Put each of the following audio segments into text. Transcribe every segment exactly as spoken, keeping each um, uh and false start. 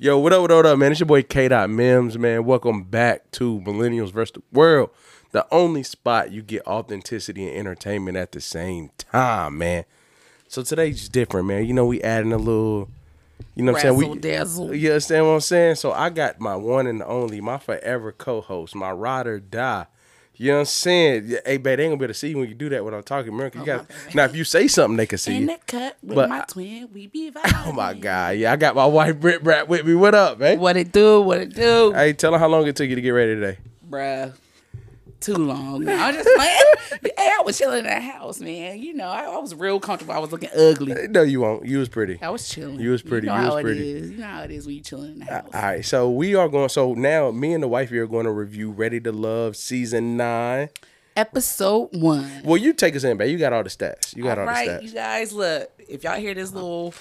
Yo, what up, what up, what up, man? It's your boy K. Mims, man. Welcome back to Millennials versus the World, the only spot you get authenticity and entertainment at the same time, man. So today's different, man. You know, we adding a little, you know what I'm saying? We, dazzle. You understand what I'm saying? So I got my one and only, my forever co-host, my ride or die. You know what I'm saying? Hey, babe, they ain't gonna be able to see when you do that when I'm talking. Remember, you Oh, got now if you say something, they can see In you. the cut with But- my twin, we be vibing. Oh my God, yeah, I got my wife Britt Brat with me. What up, man? What it do? What it do? Hey, tell her how long it took you to get ready today. Bruh. Too long. No, I'm just playing. Hey, I was chilling in the house, man. You know, I, I was real comfortable. I was looking ugly. No, you won't. You was pretty. I was chilling. You was pretty. You know You was how pretty. it is. You know how it is when you chilling in the house. All right, so we are going. So now, me and the wife here are going to review Ready to Love season nine. Episode one. Well, you take us in, babe. You got all the stats. You got all, all right, the stats. you guys, look. If y'all hear this little,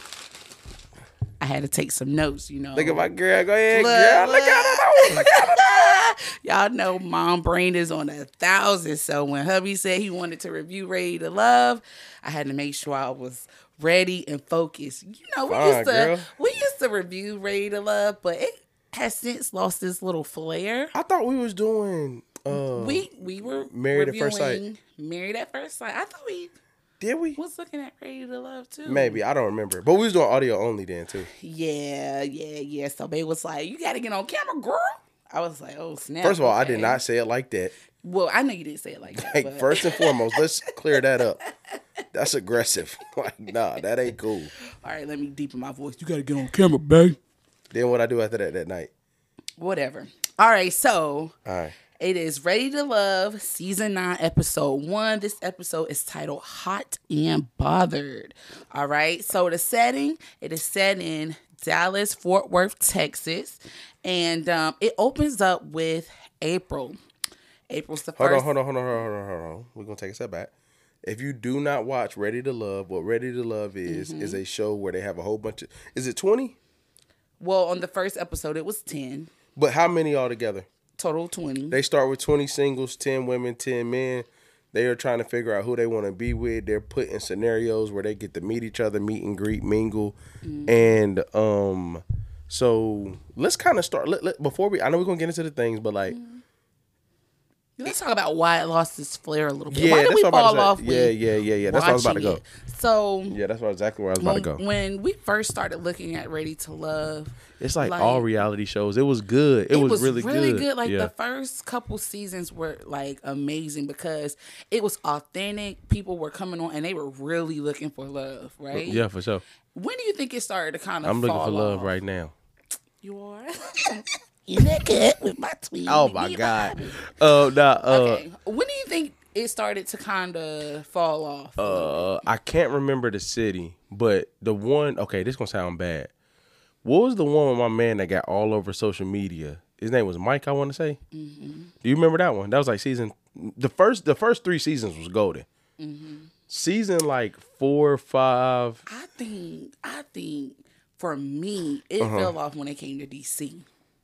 I had to take some notes. You know. Look at my girl. Go ahead, Look, girl. Look look. at her. Look at her. Y'all know mom brain is on a thousand. So when hubby said he wanted to review Ready to Love, I had to make sure I was ready and focused. You know, we Fine, used to girl. we used to review Ready to Love, but it has since lost this little flair. I thought we was doing. Uh, We we were Married at First Sight. reviewing Married at First Sight. I thought we did we? was looking at Ready to Love too. Maybe I don't remember, but we was doing audio only then too. Yeah, yeah, yeah. So babe was like, "You got to get on camera, girl." I was like, "Oh snap!" First of all, I did okay. not say it like that. Well, I know you didn't say it like that. Like, but... first and foremost, let's clear that up. That's aggressive. Like, nah, that ain't cool. All right, let me deepen my voice. You got to get on camera, babe. Then what I do after that that night? Whatever. All right, so All right. it is Ready to Love, season nine, episode one. This episode is titled Hot and Bothered. All right, so the setting, it is set in Dallas, Fort Worth, Texas. And um, it opens up with April. April's the Hold first. on, hold on, hold on, hold on, hold on, hold on. We're gonna take a step back. If you do not watch Ready to Love, what Ready to Love is Mm-hmm. is a show where they have a whole bunch of. Is it twenty? Well, on the first episode, it was ten. But how many altogether? Total twenty. They start with twenty singles, ten women, ten men. They are trying to figure out who they want to be with. They're put in scenarios where they get to meet each other, meet and greet, mingle, Mm-hmm. and um. So let's kind of start. Let, let, before we, I know we're gonna get into the things, but like, Let's talk about why it lost its flair a little bit. yeah, why did that's we what I was fall about off to say. Yeah, with yeah, yeah, yeah. That's where I was about to go. watching it? So Yeah, that's what exactly where I was about when, to go. when we first started looking at Ready to Love, It's like, like- all reality shows. It was good. It, it, was, was, really, really, good. good. Like yeah. the first couple seasons were like amazing because it was authentic. People were coming on and they were really looking for love, right? yeah, for sure. When do you think it started to kind of I'm looking fall for love off? right now. You are? You look good with my tweet. Oh my God. Uh, nah, uh, Okay. When do you think it started to kind of fall off? uh, I can't remember the city, but the one. Okay, this gonna sound bad. What was the one with my man that got all over social media? His name was Mike. I want to say. Mm-hmm. Do you remember that one? That was like season. The first, the first three seasons was golden. Mm-hmm. Season like four, five. I think, I think for me, it Uh-huh. fell off when it came to D C.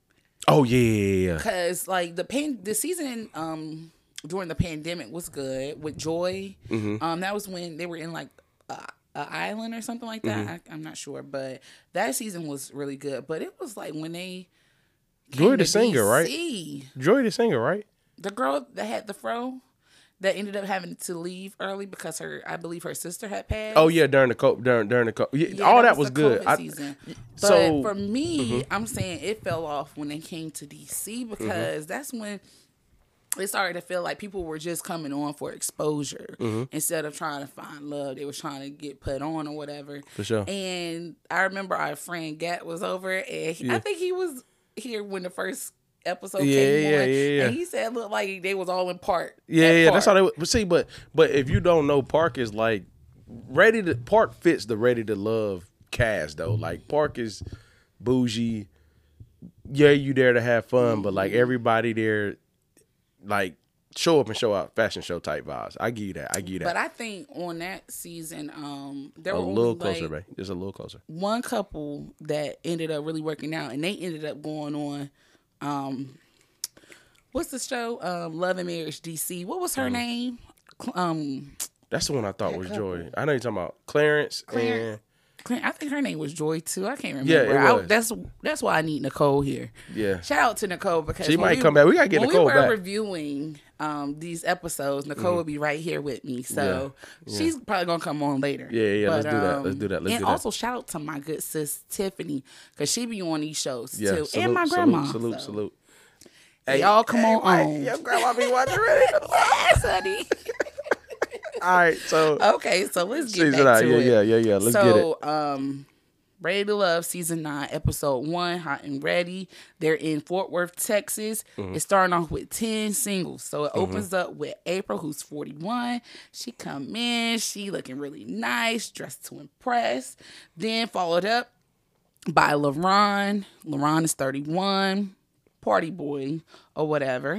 Oh yeah, yeah, yeah. Cause like the pan, the season um during the pandemic was good with Joy. Mm-hmm. Um, that was when they were in like a, a island or something like that. Mm-hmm. I, I'm not sure, but that season was really good. But it was like when they Joy came the to singer, right? D C, Joy the singer, right? the girl that had the fro that ended up having to leave early because her, I believe her sister had passed. Oh yeah, during the co- during during the co- yeah, Yeah, all that was, the good. COVID I, season. But so- for me, Mm-hmm. I'm saying it fell off when they came to D C because Mm-hmm. that's when it started to feel like people were just coming on for exposure Mm-hmm. instead of trying to find love. They were trying to get put on or whatever. For sure. And I remember our friend Gat was over, and he, I Yeah. think he was here when the first episode Yeah, came yeah, on, yeah, yeah. and he said it looked like they was all in part. Yeah, at yeah, that's how Park. they. But see, but but if you don't know, Park is like ready to. Park fits the Ready to Love cast though. Like Park is bougie. Yeah, you there to have fun, but like everybody there, like show up and show out, fashion show type vibes. I give you that. I give you that. But I think on that season, um, there a were little only, closer, like, man. Just a little closer. one couple that ended up really working out, and they ended up going on, um, what's the show? Um, Love and Marriage D C. What was her name? Cl- Um, That's the one I thought was couple. Joy. I know you're talking about Clarence, Clarence. and Clint, I think her name was Joy too. I can't remember. Yeah, it I, was. that's that's why I need Nicole here. Yeah. Shout out to Nicole because She when might we- come back. We gotta get when Nicole we were back. reviewing um, these episodes, Nicole will be right here with me. So Yeah, yeah. she's probably gonna come on later. Yeah, yeah, let's But, do that. um, Let's do that. Let's and do that. also shout out to my good sis Tiffany because she be on these shows Yeah, too, salute, and my grandma. Salute, salute, so. salute. Hey, y'all come hey, on wait, on. Your grandma be watching Ready to Love. Yes, honey. All right, so Okay, so let's get season back nine. to Yeah, it. yeah, yeah, yeah. Let's so, get it. um, Ready to Love season nine, episode one, Hot and Ready. They're in Fort Worth, Texas. Mm-hmm. It's starting off with ten singles. So it opens up with April, who's forty-one. She come in, she looking really nice, dressed to impress. Then followed up by LaRon. LaRon is thirty-one, party boy or whatever.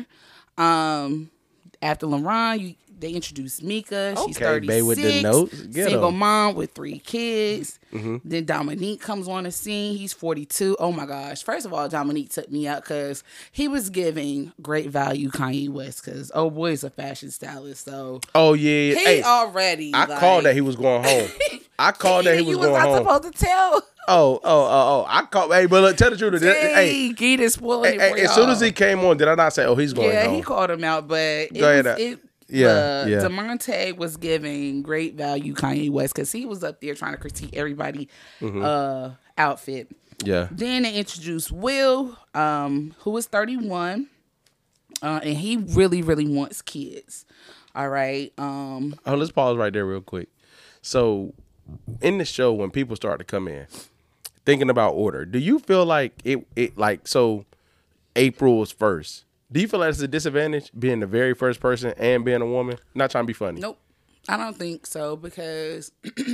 Um, after LaRon, you they introduced Mika. She's Okay, thirty-six. babe with the notes. Get Single 'em. mom with three kids. Mm-hmm. Then Dominique comes on the scene. He's forty-two. Oh my gosh. First of all, Dominique took me out because he was giving great value Kanye West because oh boy is a fashion stylist. So Oh yeah, he hey, already. I like, called that he was going home. I called that he was you was going not home. supposed to tell. Oh, oh, oh, oh! I called. Hey, but look, tell the truth. Hey, Hey, he just spoiling hey, it for hey, as soon as y'all. he came on, did I not say, "Oh, he's going Yeah, home"? he called him out, but it Go ahead, was, uh, it, yeah, uh, yeah. DeMonte was giving great value Kanye West because he was up there trying to critique everybody Mm-hmm. uh, outfit. Yeah. Then they introduced Will, um, who is thirty-one, uh, and he really, really wants kids. All right. Um, Oh, let's pause right there real quick. So, in the show, when people start to come in, thinking about order, do you feel like it? It like so, April was first. Do you feel like it's a disadvantage being the very first person and being a woman? Not trying to be funny. nope, I don't think so because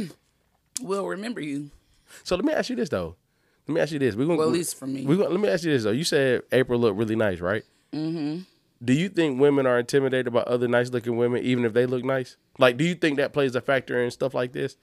we'll remember you. So let me ask you this though. Let me ask you this. We're gonna Well, at least for me. We gonna, let me ask you this though. You said April looked really nice, right? Mm-hmm. Do you think women are intimidated by other nice looking women, even if they look nice? Like, do you think that plays a factor in stuff like this?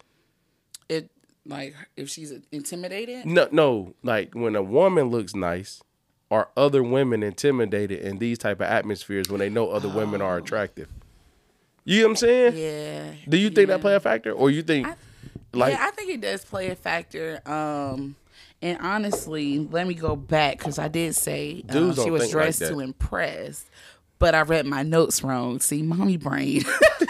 It like if she's intimidated. No, no. Like when a woman looks nice, are other women intimidated in these type of atmospheres when they know other women are attractive? You know what I'm saying? Yeah. Do you think yeah. that play a factor, or you think I- like yeah, I think it does play a factor. Um, and honestly, let me go back because I did say um, Dudes she don't was think like dressed that. to impress, but I read my notes wrong. See, mommy brain.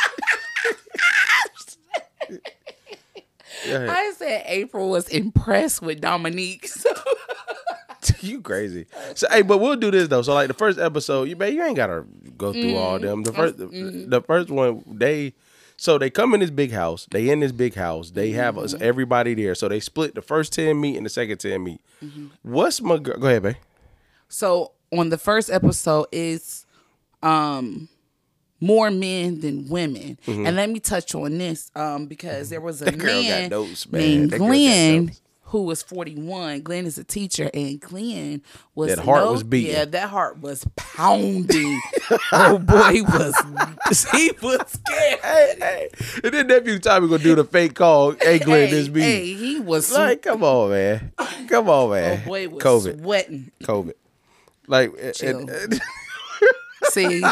yeah, I said April was impressed with Dominique. So. you crazy? So hey, but we'll do this though. So like the first episode, you man, you ain't gotta go through all them. The first, the, the first one, they. So they come in this big house. They in this big house. They have us everybody there. So they split the first ten meet and the second ten meet. What's my girl? Go ahead, babe. So on the first episode is um more men than women. And let me touch on this um because there was a That girl got man notes, man. named That girl got Glenn notes. who was forty-one. Glenn is a teacher and Glenn was That heart no- was beating. Yeah, that heart was pounding. Oh boy was he was scared. Hey, hey. And then nephew Tommy gonna do the fake call. Hey, Glenn, hey, this me. hey, he was Like, come on, man. Come on, oh man. boy was COVID. sweating. COVID. Like, and- Chill. and- See,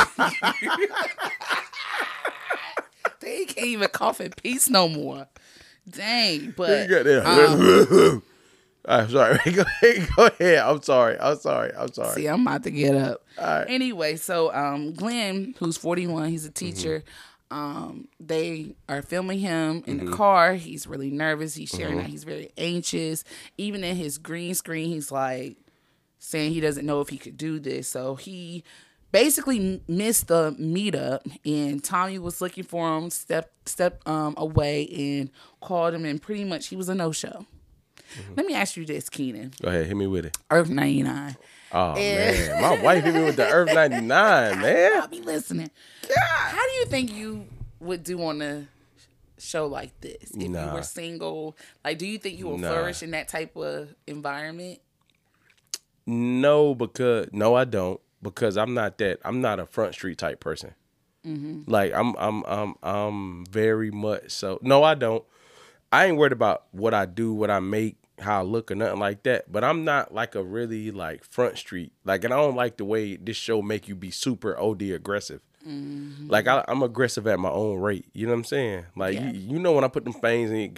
they can't even cough in peace no more. Dang, but you got that. um, I'm sorry. Go ahead. Go ahead. I'm sorry. I'm sorry. I'm sorry. see, I'm about to get up. All right. Anyway, so um, Glenn, who's forty-one, he's a Mm-hmm. teacher. Um, they are filming him in Mm-hmm. the car. He's really nervous. He's sharing that he's very anxious. Even in his green screen, he's like saying he doesn't know if he could do this. So he basically missed the meetup, and Tommy was looking for him, step step um away, and called him, and pretty much he was a no show. Let me ask you this, Keenan. Go ahead. Hit me with it. Earth ninety-nine. Oh, Yeah. man. My wife hit me with the Earth ninety-nine, man. I'll be listening. How do you think you would do on a show like this if Nah. you were single? Like, do you think you will Nah. flourish in that type of environment? No, because no, I don't. Because I'm not that. I'm not a front street type person. Mm-hmm. Like I'm, I'm, I'm, I'm very much so. No, I don't. I ain't worried about what I do, what I make, how I look, or nothing like that. But I'm not like a really like front street. Like, and I don't like the way this show make you be super O D aggressive. Mm-hmm. Like I, I'm aggressive at my own rate. You know what I'm saying? Like Yeah. you, you know when I put them things in, yeah.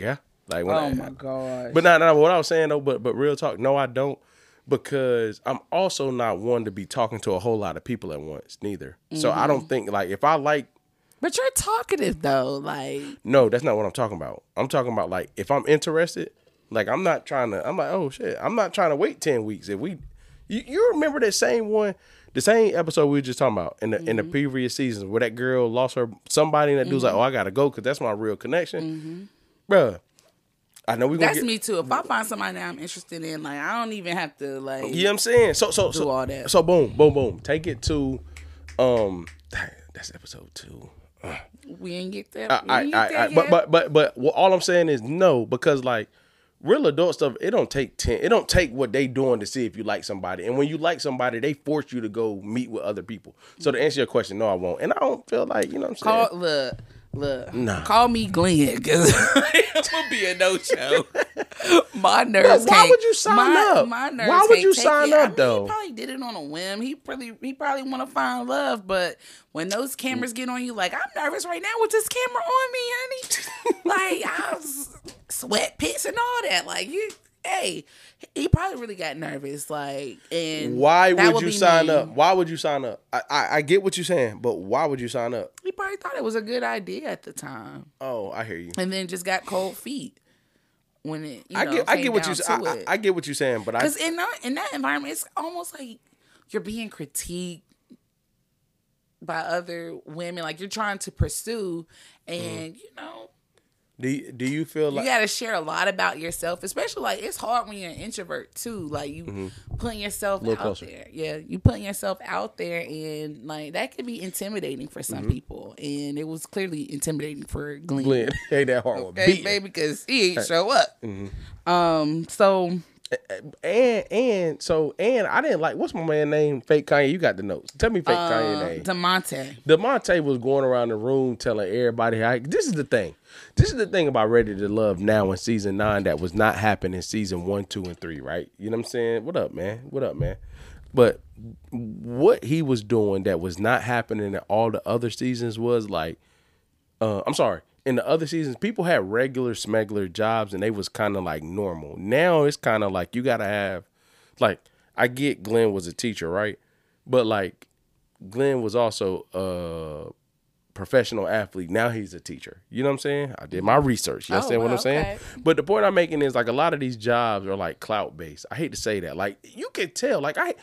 Like when Oh I, my gosh. But not, not what I was saying though. But but real talk, no, I don't, because I'm also not one to be talking to a whole lot of people at once, neither. Mm-hmm. So I don't think like if I like. But you're talkative though, like. No, that's not what I'm talking about. I'm talking about like if I'm interested, like I'm not trying to. I'm like, oh shit, I'm not trying to wait ten weeks. If we, you, you remember that same one, the same episode we were just talking about in the mm-hmm. in the previous seasons where that girl lost her somebody and that mm-hmm. dude's like, oh, I gotta go because that's my real connection, mm-hmm. bruh. I know we. That's get, me too. If I find somebody that I'm interested in, like I don't even have to like. You know what I'm saying? So so do so all that. So boom boom boom. Take it to, um, that's episode two. Uh, we ain't get that. I, I, ain't I, get I, that but but but but well, all I'm saying is no, because like real adult stuff, it don't take ten. It don't take what they doing to see if you like somebody. And when you like somebody, they force you to go meet with other people. So to answer your question, no, I won't. And I don't feel like, you know what I'm saying. Call, look. Look, nah. Call me Glenn because I'm gonna be a no show. My nerves. Why can't, would you sign my, up? My nerves. Why would you take sign it. up I mean, though? He probably did it on a whim. He probably he probably want to find love, but when those cameras get on you, like I'm nervous right now with this camera on me, honey. Like I was sweat pits and all that. Like you. Hey, he probably really got nervous. Like, and why would, would you sign me. up? Why would you sign up? I, I I get what you're saying, but why would you sign up? He probably thought it was a good idea at the time. Oh, I hear you. And then just got cold feet when it. You I know, get I came get what you down I, I, I get what you're saying, but I because in that in that environment, it's almost like you're being critiqued by other women, like you're trying to pursue, and mm. you know. Do you, do you feel like you got to share a lot about yourself, especially like it's hard when you're an introvert too. Like you mm-hmm. putting yourself out closer. there, yeah, you putting yourself out there, and like that can be intimidating for some mm-hmm. people, and it was clearly intimidating for Glenn. Glenn, ain't that hard, okay, baby, because he ain't show up. Mm-hmm. Um, so. And and so and I didn't like what's my man name? Fake Kanye. You got the notes. Tell me fake uh, Kanye name. DeMonte. DeMonte was going around the room telling everybody how. This is the thing. This is the thing about Ready to Love now in season nine that was not happening in season one, two, and three. Right? You know what I'm saying? What up, man? What up, man? But what he was doing that was not happening in all the other seasons was like, uh, I'm sorry. In the other seasons, people had regular smuggler jobs and they was kind of like normal. Now it's kind of like you got to have, like, I get Glenn was a teacher, right? But like Glenn was also a professional athlete. Now he's a teacher. You know what I'm saying? I did my research. You understand oh, well, what I'm saying? Okay. But the point I'm making is like a lot of these jobs are like clout based. I hate to say that. Like you can tell, like I,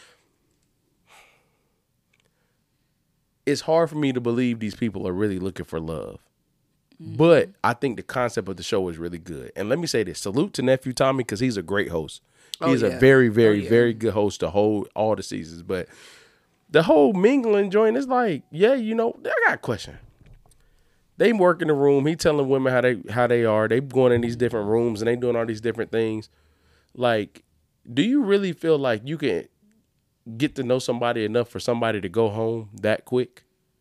it's hard for me to believe these people are really looking for love. But I think the concept of the show is really good. And let me say this. Salute to Nephew Tommy because he's a great host. He's oh, yeah. a very, very, oh, yeah. very good host to hold all the seasons. But the whole mingling joint is like, yeah, you know, I got a question. They work in the room. He telling women how they how they are. They going in these different rooms and they doing all these different things. Like, do you really feel like you can get to know somebody enough for somebody to go home that quick?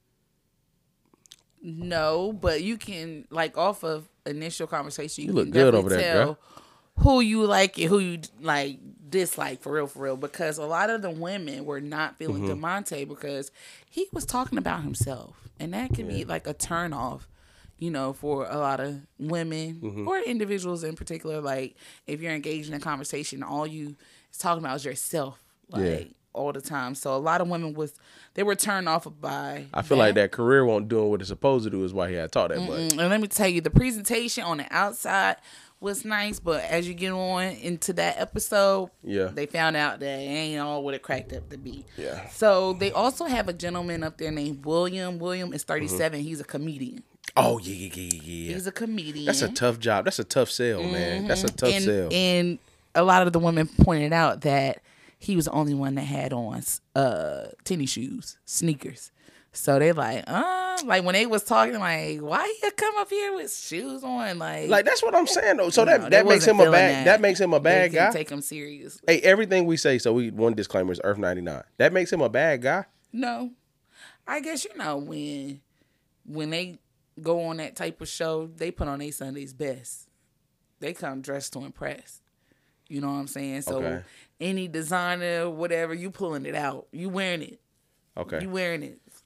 No, but you can, like, off of initial conversation, you, you look can good definitely over there, tell girl. Who you like and who you, like, dislike, for real, for real. Because a lot of the women were not feeling mm-hmm. DeMonte because he was talking about himself. And that can yeah. be, like, a turn off, you know, for a lot of women mm-hmm. or individuals in particular. Like, if you're engaged in a conversation, all you is talking about is yourself. Like, yeah. all the time. So a lot of women was they were turned off by I feel that. like that career won't doing what it's supposed to do is why he had taught that much. And let me tell you, the presentation on the outside was nice, but as you get on into that episode, yeah, they found out that it ain't all what it cracked up to be. Yeah. So they also have a gentleman up there named William. William is thirty-seven. Mm-hmm. He's a comedian. Oh yeah, yeah, yeah, yeah. He's a comedian. That's a tough job. That's a tough sell, mm-hmm. man. That's a tough and, sell. And a lot of the women pointed out that he was the only one that had on uh, tennis shoes, sneakers. So they like, uh, like when they was talking, like, why you come up here with shoes on? Like, like that's what I'm saying though. So that, know, that makes him a bad. That. that makes him a bad they guy. Take him serious. Hey, everything we say. So we one disclaimer is Earth ninety-nine. That makes him a bad guy. No, I guess you know when when they go on that type of show, they put on their Sunday's best. They come dressed to impress. You know what I'm saying? So okay. any designer, whatever, you pulling it out. You wearing it. Okay. You wearing it.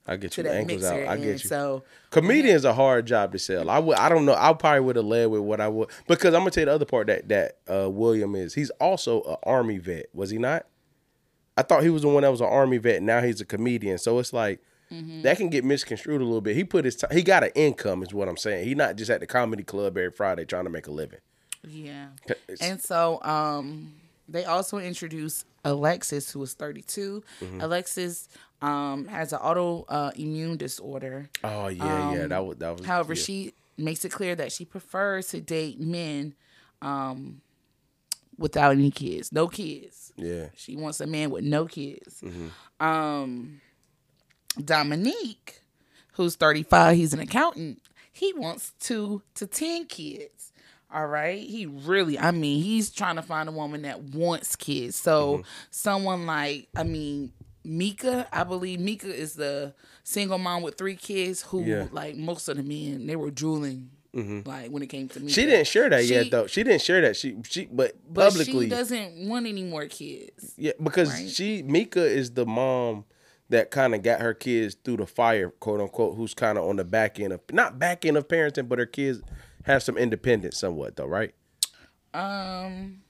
I get to you. that Ankles mixer. out. I and get you. So comedian's a hard job to sell. I would. I don't know. I probably would have led with what I would because I'm gonna tell you the other part that that uh, William is. He's also an Army vet. Was he not? I thought he was the one that was an Army vet. Now he's a comedian. So it's like mm-hmm. that can get misconstrued a little bit. He put his. T- he got an income, is what I'm saying. He's not just at the comedy club every Friday trying to make a living. Yeah. It's, and so um, they also introduced Alexis, who is thirty-two. Mm-hmm. Alexis um, has an autoimmune disorder. Oh yeah, um, yeah. That was that was. However, yeah. she makes it clear that she prefers to date men um, without any kids, no kids. Yeah. She wants a man with no kids. Mm-hmm. Um, Dominique, who's thirty-five, he's an accountant. He wants two to ten kids. All right. He really, I mean, he's trying to find a woman that wants kids. So mm-hmm. someone like, I mean, Mika, I believe Mika is the single mom with three kids who, yeah. like, most of the men, they were drooling. Mm-hmm. Like when it came to Mika. She didn't share that she, yet, though. She didn't share that. She, she, but, but publicly, she doesn't want any more kids. Yeah, because right? she, Mika, is the mom that kind of got her kids through the fire, quote unquote. Who's kind of on the back end of, not back end of parenting, but her kids have some independence, somewhat, though, right? Um,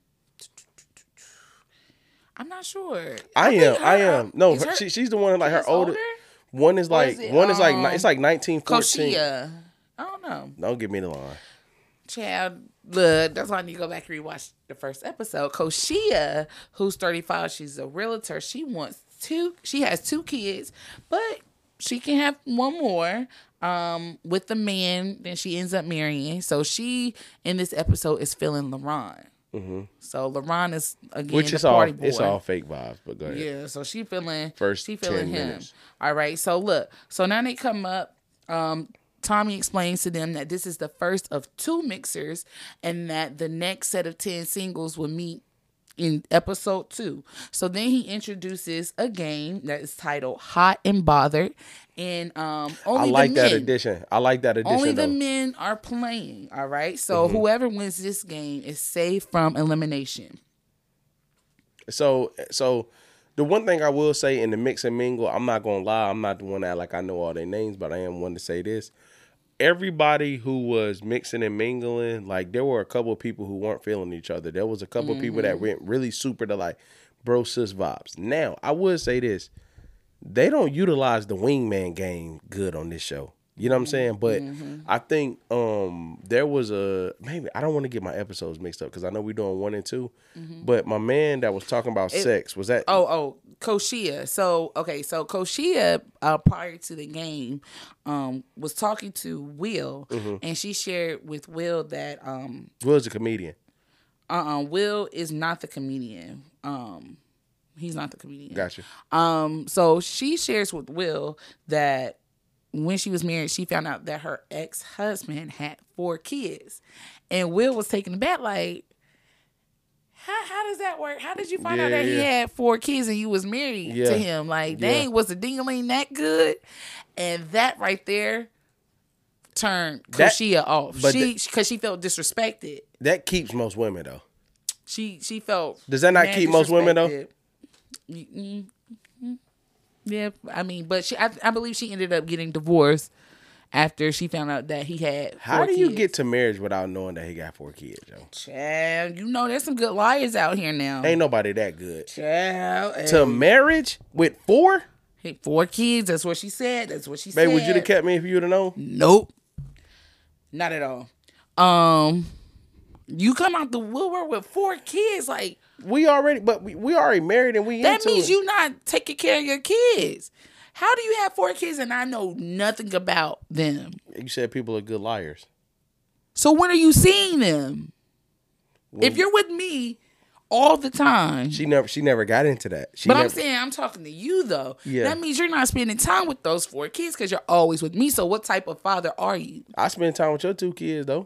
I'm not sure. I, I am. Her, I am. No, her, she, she's the one like her older. older. One is like is it, one um, is like it's like nineteen fourteen. Koshia. I don't know. Don't give me the line. Child, look, that's why I need to go back and rewatch the first episode. Koshia, who's thirty-five, she's a realtor. She wants two. She has two kids, but she can have one more um, with the man that she ends up marrying. So she in this episode is feeling LaRon. Mm-hmm. So LaRon is again which the is party all boy. It's all fake vibes, but go ahead. Yeah, so she feeling first she feeling him. Minutes. All right, so look, so now they come up. Um, Tommy explains to them that this is the first of two mixers, and that the next set of ten singles will meet in episode two. So then he introduces a game that is titled Hot and Bothered. And um, only I like the that men, addition. I like that addition. Only though. the men are playing. All right. So mm-hmm. whoever wins this game is saved from elimination. So, so the one thing I will say in the mix and mingle, I'm not gonna lie, I'm not the one that like I know all their names, but I am one to say this. Everybody who was mixing and mingling, like there were a couple of people who weren't feeling each other. There was a couple mm-hmm. of people that went really super to like bro sis vibes. Now, I would say this. They don't utilize the wingman game good on this show. You know what I'm saying? But mm-hmm. I think um, there was a, maybe, I don't want to get my episodes mixed up because I know we're doing one and two. Mm-hmm. But my man that was talking about it, sex, was that? Oh, oh, Koshia. So, okay, so Koshia, uh, prior to the game, um, was talking to Will, mm-hmm. and she shared with Will that. Um, Will's a comedian. Uh-uh, Will is not the comedian. Um, he's not the comedian. Gotcha. Um, so she shares with Will that when she was married, she found out that her ex-husband had four kids. And Will was taken aback, like, how how does that work? How did you find yeah, out that yeah. he had four kids and you was married yeah. to him? Like, dang, yeah. was the ding-a-ling that good? And that right there turned Koshia off. She because she felt disrespected. That keeps most women, though. She she felt. Does that not keep most women, though? Mm-hmm. Yeah, I mean, but she, I, I believe she ended up getting divorced after she found out that he had. Four How do kids. you get to marriage without knowing that he got four kids, yo? Child, you know there's some good liars out here now. Ain't nobody that good. Child, to hey. marriage with four? Hey, four kids. That's what she said. That's what she Babe, said. Babe, would you have kept me if you'd have known? Nope, not at all. Um, you come out the woodwork with four kids, like. We already, but we, we already married and we That into means it. you not taking care of your kids. How do you have four kids and I know nothing about them? You said people are good liars. So when are you seeing them? When, if you're with me all the time. She never she never got into that. She but never, I'm saying I'm talking to you though. Yeah. That means you're not spending time with those four kids because you're always with me. So what type of father are you? I spend time with your two kids though.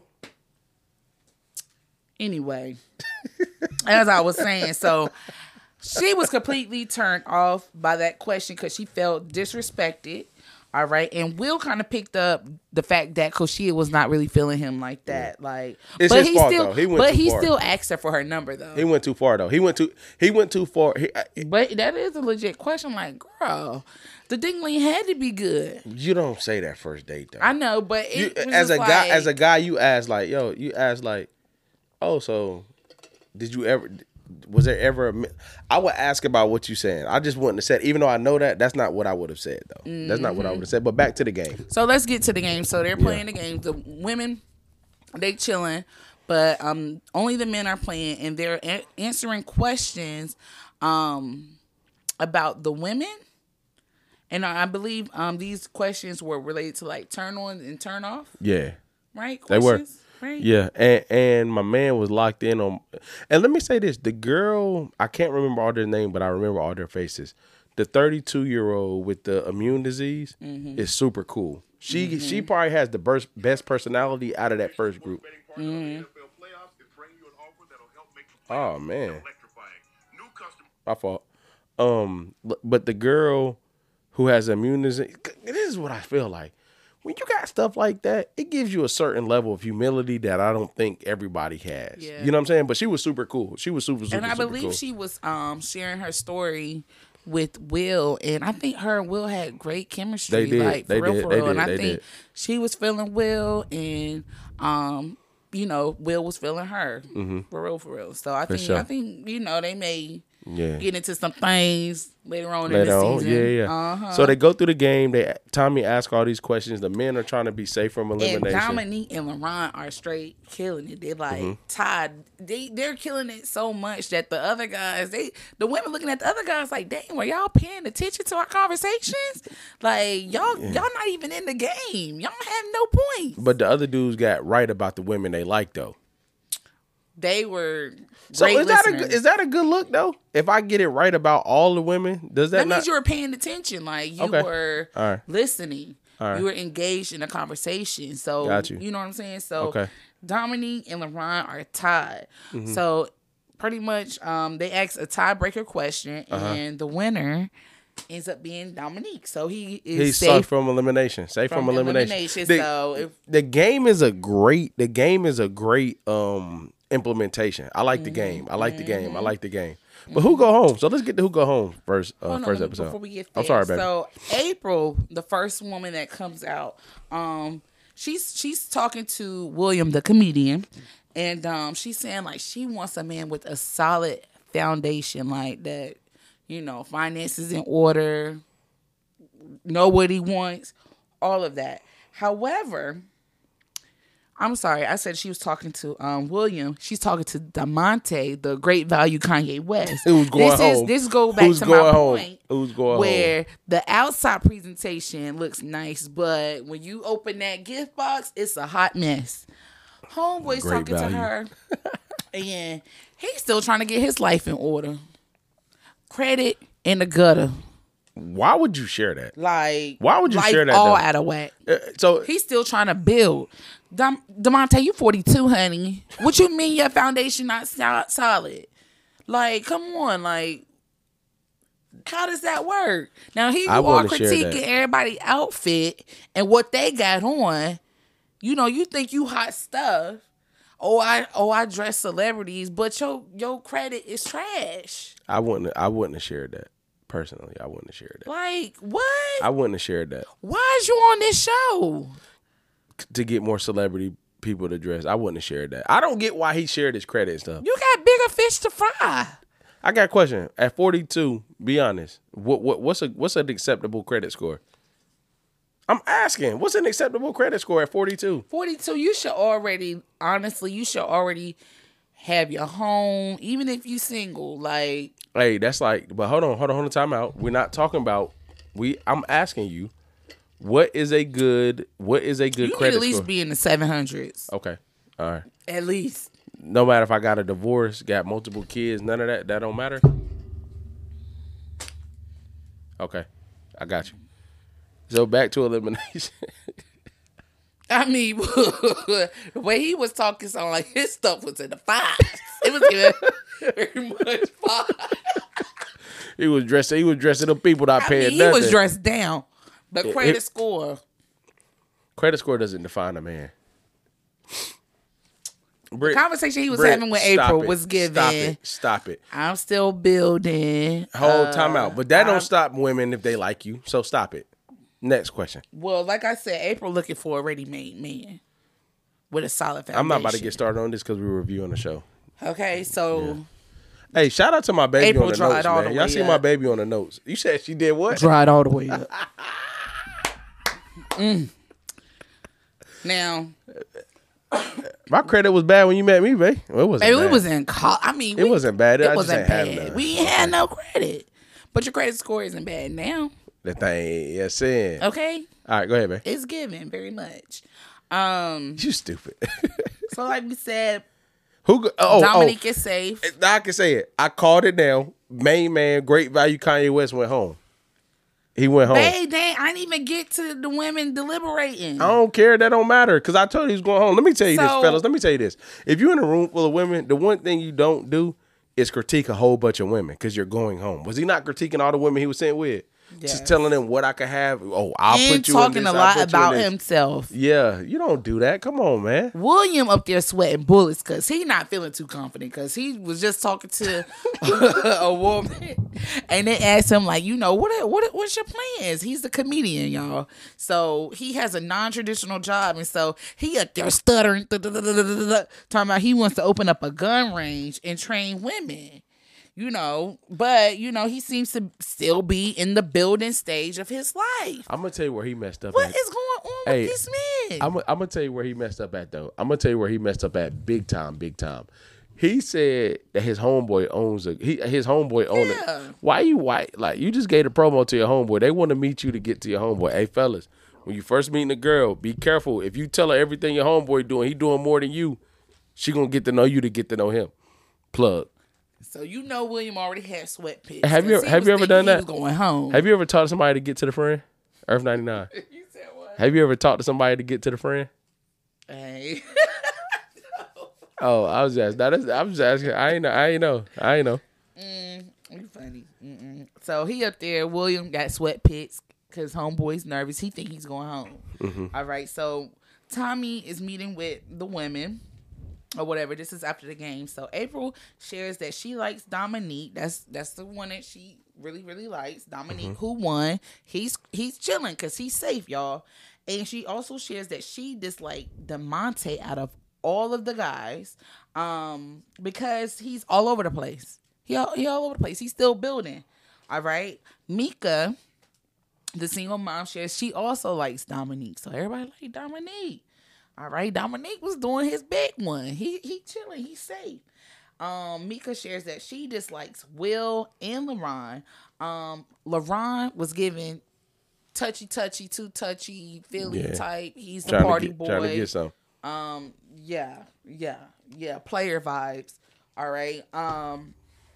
Anyway, as I was saying, so she was completely turned off by that question because she felt disrespected. All right, and Will kind of picked up the fact that Koshia was not really feeling him like that. Yeah. Like, it's but his he fault still, though. He went but too he far. still asked her for her number though. He went too far though. He went too. He went too far. He, but that is a legit question. Like, girl, the dingling had to be good. You don't say that first date though. I know, but it you, was as a like, guy, as a guy, you ask like, yo, you ask like, oh, so did you ever? Was there ever a? I would ask about what you saying. I just wouldn't have said, even though I know that, that's not what I would have said though. Mm-hmm. That's not what I would have said. But back to the game. So let's get to the game. So they're playing yeah. the game. The women, they chilling, but um, only the men are playing, and they're a- answering questions, um, about the women. And I believe um these questions were related to like turn on and turn off. Yeah, right. Questions? They were. Right. Yeah, and and my man was locked in on. And let me say this: the girl, I can't remember all their name, but I remember all their faces. The thirty-two year old with the immune disease mm-hmm. is super cool. She mm-hmm. she probably has the best best personality out of that first group. Mm-hmm. Oh man, my fault. Um, but the girl who has immune disease, this is what I feel like. When you got stuff like that, it gives you a certain level of humility that I don't think everybody has. Yeah. You know what I'm saying? But she was super cool. She was super, super, And I super believe cool. she was um, sharing her story with Will, and I think her and Will had great chemistry. They did. Like, for they real, did. for They real. did. And I they think did. she was feeling Will, and um, you know, Will was feeling her. Mm-hmm. For real, for real. So I For think sure. I think you know they may yeah. get into some things later on Later in the on. season. Yeah, yeah. Uh-huh. So they go through the game. They Tommy asks all these questions. The men are trying to be safe from elimination. And Dominique and LaRon are straight killing it. They're like mm-hmm. tied. They they're killing it so much that the other guys, they the women looking at the other guys like, dang, were y'all paying attention to our conversations? Like y'all yeah. y'all not even in the game. Y'all have no points. But the other dudes got right about the women they like though. They were so great is that listeners. a is that a good look though? If I get it right about all the women, does that, that not... means you were paying attention? Like you okay. were right. listening. Right. You were engaged in a conversation. So Got you. you know what I'm saying? So okay. Dominique and LaRon are tied. Mm-hmm. So pretty much um, they asked a tiebreaker question, uh-huh. and the winner ends up being Dominique. So he is He's safe safe from elimination. Safe from, from elimination. elimination. The, so if, the game is a great. The game is a great um, implementation. I like mm-hmm. the game. I like mm-hmm. the game. I like the game. But who go home? So let's get to who go home first. Uh, oh, no, first episode. Before we get there, I'm sorry, baby. So April, the first woman that comes out, um, she's she's talking to William, the comedian, and um, she's saying like she wants a man with a solid foundation, like that. You know, finances in order, know what he wants, all of that. However, I'm sorry, I said she was talking to um, William. She's talking to Damonte, the great value Kanye West. Who's going this home? Is, this goes back Who's to going my home? point. Who's going where home? the outside presentation looks nice, but when you open that gift box, it's a hot mess. Homeboy's Great talking value. to her, and he's still trying to get his life in order. Credit in the gutter. Why would you share that? Like, why would you life share that? All though? out of whack. Uh, so he's still trying to build. Dom- Damonte, you forty-two, honey. What you mean your foundation not so- solid? Like, come on, like, how does that work? Now here you I are wouldn't share critiquing that. everybody's outfit and what they got on. You know, you think you hot stuff. Oh, I oh I dress celebrities, but your your credit is trash. I wouldn't. I wouldn't have shared that personally. I wouldn't have shared that. Like what? I wouldn't have shared that. Why is you on this show? To get more celebrity people to dress. I wouldn't have shared that. I don't get why he shared his credit and stuff. You got bigger fish to fry. I got a question. At forty-two, be honest. What what what's a what's an acceptable credit score? I'm asking. What's an acceptable credit score at forty-two? forty-two, you should already, honestly, you should already have your home, even if you single. Like, hey, that's like, but hold on, hold on, hold on, time out. We're not talking about, we. I'm asking you, what is a good, what is a good you credit need at least score? be in the seven hundreds. Okay, all right. At least. No matter if I got a divorce, got multiple kids, none of that, that don't matter? Okay, I got you. So back to elimination. I mean, the way he was talking sounded like his stuff was in the fives. It was even very much five. He was dressing. He was dressing up people not I paying mean, he nothing. was dressed down. The It- credit it- score. Credit score doesn't define a man. Brit, The conversation he was Brit, having with stop April it. was given. Stop it. Stop it. I'm still building. Whole uh, time out. But that I'm- don't stop women if they like you. So stop it. Next question. Well, like I said, April looking for a ready-made man with a solid foundation. I'm not about to get started on this because we're reviewing the show. Okay, so Hey, shout out to my baby April on the dried notes, all man. the Y'all way see up. my baby on the notes. You said she did what? dried all the way up. mm. Now, My credit was bad when you met me, babe. Well, it wasn't baby, bad. we was in college. I mean, It we- wasn't bad. I It just wasn't ain't have bad. none. We ain't had no credit, but your credit score isn't bad now. The thing, yeah, saying. Okay, All right, go ahead, man. it's given very much. Um, You stupid. so like we said, Who? Go, oh, Dominique oh. is safe. I can say it. I called it down. Main man, great value. Kanye West went home. He went home. Babe, dang, I didn't even get to the women deliberating. I don't care. That don't matter because I told you he was going home. Let me tell you this, So- fellas. Let me tell you this. If you're in a room full of women, the one thing you don't do is critique a whole bunch of women because you're going home. Was he not critiquing all the women he was sitting with? Yes. Just telling them what I could have. Oh, I'll and put you talking in this. a I'll lot put you in about this. himself. Yeah, you don't do that. Come on, man. William up there sweating bullets because he not feeling too confident because he was just talking to a woman and they asked him like, you know, what what what's your plans? He's the comedian, y'all. So he has a non-traditional job and so he up there stuttering, talking about he wants to open up a gun range and train women. You know, but you know, he seems to still be in the building stage of his life. I'm gonna tell you where he messed up. What at. is going on Hey, with these men? I'm, I'm gonna tell you where he messed up at though. I'm gonna tell you where he messed up at big time, big time. He said that his homeboy owns a he his homeboy owned Yeah. it. Why you white? Like you just gave a promo to your homeboy. They want to meet you to get to your homeboy. Hey fellas, when you first meeting a girl, be careful. If you tell her everything your homeboy doing, he doing more than you, she gonna get to know you to get to know him. Plug. So you know William already had sweat pits. Have you 'cause he have was you ever thinking done he that? was going home. Have you ever taught somebody to get to the friend? Earth ninety-nine. You said what? Have you ever talked to somebody to get to the friend? Hey. Oh, I was just that is I was just asking. I ain't know. I ain't know. I ain't know. mm, you funny. Mm-mm. So he up there. William got sweat pits because homeboy's nervous. He think he's going home. Mm-hmm. All right. So Tommy is meeting with the women. Or whatever. This is after the game. So April shares that she likes Dominique. That's that's the one that she really really likes. Dominique, Mm-hmm. who won. He's he's chilling because he's safe, y'all. And she also shares that she disliked DeMonte out of all of the guys, um, because he's all over the place. He all, he all over the place. He's still building. All right. Mika, the single mom, shares she also likes Dominique. So everybody like Dominique. All right, Dominique was doing his big one. He he chilling. He's safe. Um, Mika shares that she dislikes Will and LaRon. Um, LaRon was given touchy, touchy, too touchy, Philly Yeah. type. He's the Trying party to get, boy. trying to get some. Um, yeah, yeah, yeah. Player vibes. All right. Um,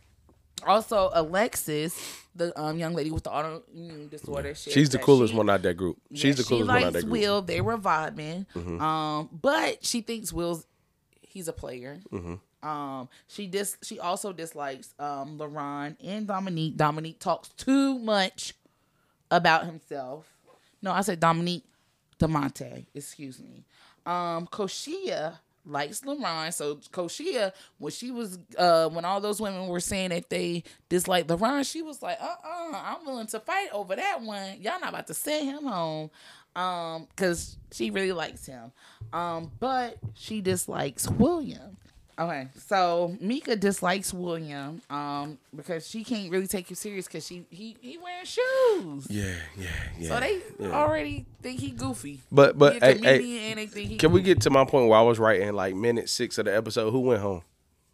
also Alexis, the um young lady with the autoimmune disorder. shares She's the that coolest she- one out that group. She's yeah, the coolest she one out likes that group. Will. They were vibing. Mhm. Um, but she thinks Will's he's a player. Mhm. Um, she dis she also dislikes um LaRon and Dominique. Dominique talks too much about himself. No, I said Dominique DeMonte. Excuse me. Um, Koshia likes LaRon. So Koshia, when she was uh when all those women were saying that they dislike LaRon, she was like, uh-uh, I'm willing to fight over that one. Y'all not about to send him home. Um, because she really likes him. Um, but she dislikes William. Okay, so Mika dislikes William um because she can't really take him serious because she he he wearing shoes. Yeah, yeah, yeah. So they yeah. already think he goofy. But but He a hey, comedian hey, and they think he can we goofy. get to my point where I was writing like minute six of the episode? Who went home?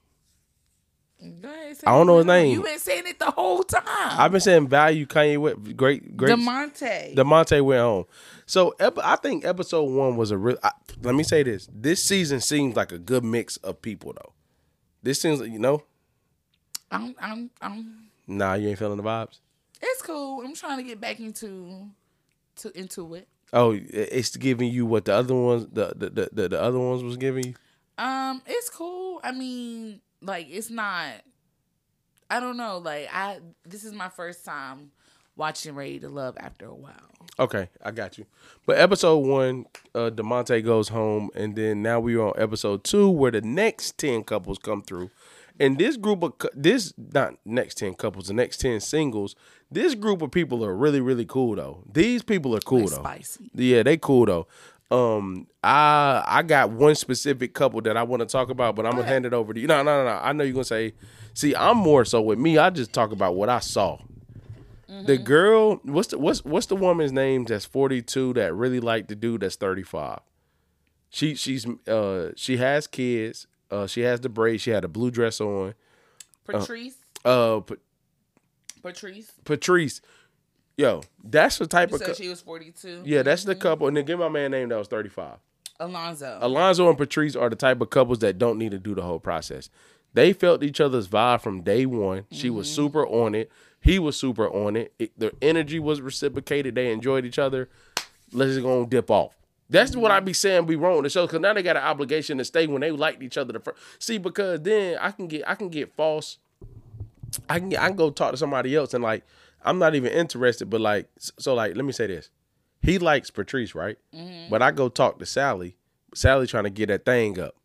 Go ahead, say I don't know his it. name. You been saying it the whole time. I've been saying value Kanye West. Great, great. DeMonte. DeMonte went home. So ep- I think episode one was a real. I, let me say this: this season seems like a good mix of people, though. This seems, you know, I'm I'm I'm. nah, you ain't feeling the vibes. It's cool. I'm trying to get back into to into it. Oh, it- it's giving you what the other ones, the the the, the, the other ones was giving you. Um, it's cool. I mean, like it's not. I don't know. Like I, this is my first time watching Ready to Love after a while. Okay, I got you. But episode one, uh, DeMonte goes home, and then now we're on episode two, where the next ten couples come through, and this group of cou- this not next ten couples, the next ten singles. This group of people are really really cool though. These people are cool They're though. spicy. Yeah, they cool though. Um, I I got one specific couple that I want to talk about, but I'm gonna hand it over to you. No, no, no, no. I know you're gonna say. See, I'm more so with me. I just talk about what I saw. Mm-hmm. The girl, what's the what's what's the woman's name that's forty-two that really liked the dude that's thirty-five? She she's uh she has kids. Uh, she has the braids. She had a blue dress on. Patrice. Uh, uh P- Patrice. Patrice. Yo, that's the type You of. said cu- she was forty-two. Yeah, that's mm-hmm. the couple. And then give my man name that was thirty-five. Alonzo. Alonzo and Patrice are the type of couples that don't need to do the whole process. They felt each other's vibe from day one. Mm-hmm. She was super on it. He was super on it. it. Their energy was reciprocated. They enjoyed each other. Let's just go and dip off. That's mm-hmm. what I be saying be wrong with the show, because now they got an obligation to stay when they liked each other the first. See, because then I can get I can get false. I can get, I can go talk to somebody else and like I'm not even interested, but like so like let me say this. He likes Patrice, right? Mm-hmm. But I go talk to Sally. Sally trying to get that thing up.